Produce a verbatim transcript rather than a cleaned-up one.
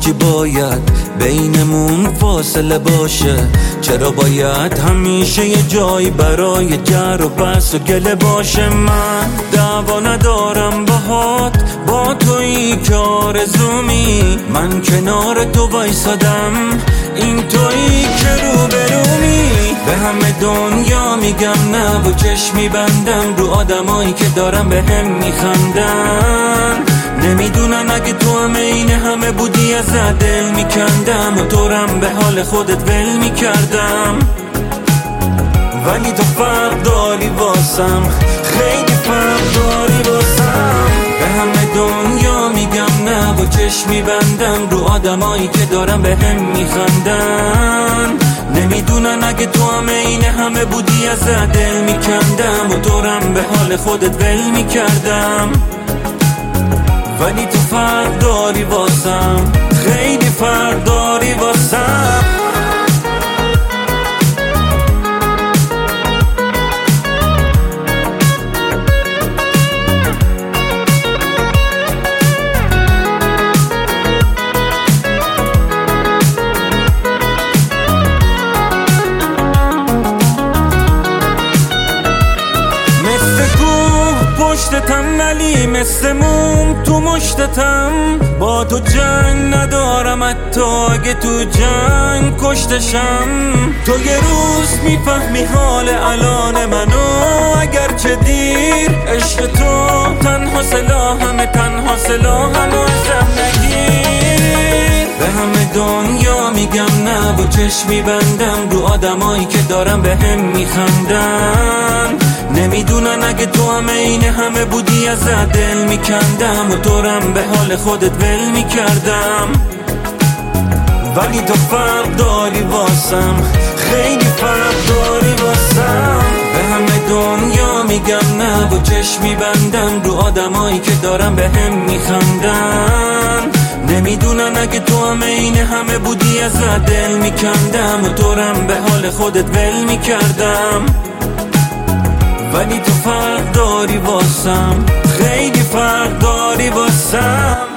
چی باید بینمون فاصله باشه؟ چرا باید همیشه یه جایی برای جر و بحث و گله باشه؟ من دعوا ندارم باهات، با تویی که آرزومی، من کنار تو وایسادم، این تویی که روبرومی. به همه دنیا میگم نه و چشمی بندم رو آدمایی که دارم به هم میخندن. نمیدونن اگه تو هم این همه بودی ازت دل میکندم و تورم به حال خودت ول میکردم. ولی تو فرق داری واسم، خیلی فرق داری واسم. به همه دنیا میگم نه و چشمی بندم رو آدمایی که دارم به هم میخندن. نمیدونن اگه تو هم این همه بودی ازت دل میکندم و تورم به حال خودت ول میکردم. ولی تو فرق داری واسم، خیلی فرق داری واسم. پشتتم ولی مثل موم تو مشتتم، با تو جنگ ندارم حتی اگه تو جنگ کشتشم. تو یه روز میفهمی حال الان منو، اگرچه دیر. عشق تو تنها سلاحمه، تنها سلاحمو ازم نگیر. به همه دنیا میگم نه و چشمی بندم رو آدمایی که دارم به هم میخندن. نمیدونن اگه تو همه این همه بودی ازت دل میکندم و تورم به حال خودت ول میکردم. ولی تو فرق داری واسم، خیلی فرق داری واسم. به همه دنیا میگم نه و چشمی بندم رو آدمایی که دارم به هم میخندن. نمیدونن اگه تو همه این همه بودی ازت دل میکندم و تورم به حال خودت ول میکردم. ولی تو فرق داری واسم، خیلی فرق داری واسم.